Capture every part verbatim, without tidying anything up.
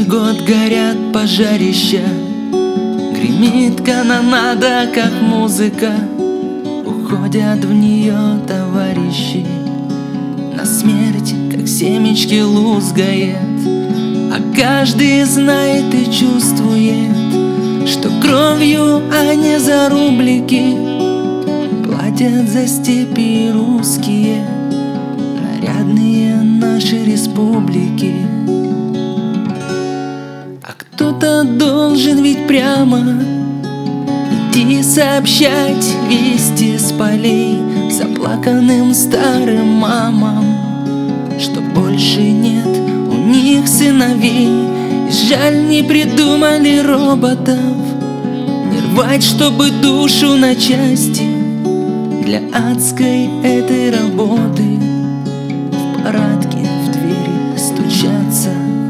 год горят пожарища, гремит канонада, как музыка. Уходят в нее товарищи, на смерть, как семечки, лузгает. А каждый знает и чувствует, что кровью, а не за рублики платят за степи русские, нарядные наши республики. А кто-то должен ведь прямо идти сообщать вести с полей заплаканным старым мамам, что больше нет у них сыновей. И жаль, не придумали роботов не рвать, чтобы душу на части для адской этой работы. В парадке в двери стучатся,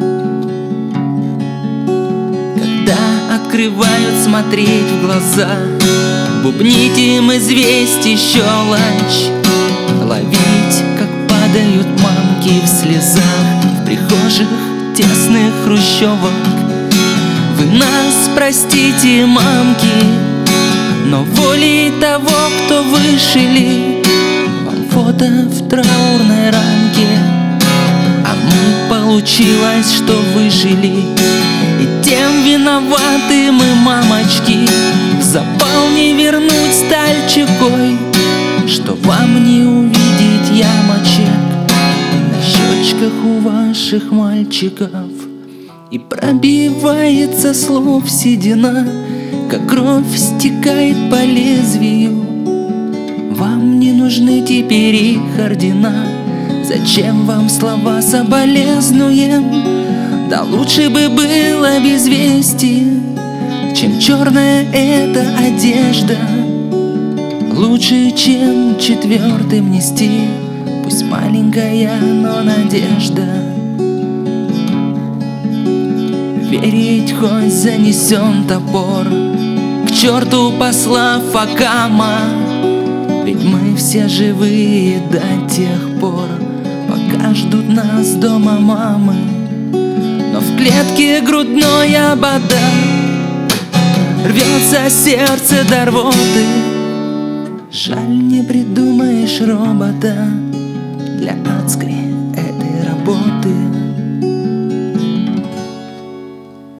когда открывают смотреть в глаза, бубнить им известий щелочь, ловить, как падают мамки в слезах в прихожих тесных хрущевок. Вы нас простите, мамки, но волей того, кто вышили вам фото в траурной рамке. А мы, получилось, что выжили, и тем виноваты мы, мамочки. Запал не вернуть сталь чекой, что вам не увидеть ямочек на щечках у ваших мальчиков. И пробивается слов седина, как кровь стекает по лезвию. Вам не нужны теперь их ордена, зачем вам слова соболезнуем? Да лучше бы было без вести, чем черная эта одежда. Лучше, чем четвертым нести, пусть маленькая, но надежда. Верить хоть занесен топор, к черту посла Факама, ведь мы все живые до тех пор, пока ждут нас дома мамы. Но в клетке грудной обода, рвется сердце до рвоты. Жаль, не придумаешь робота для адской этой работы.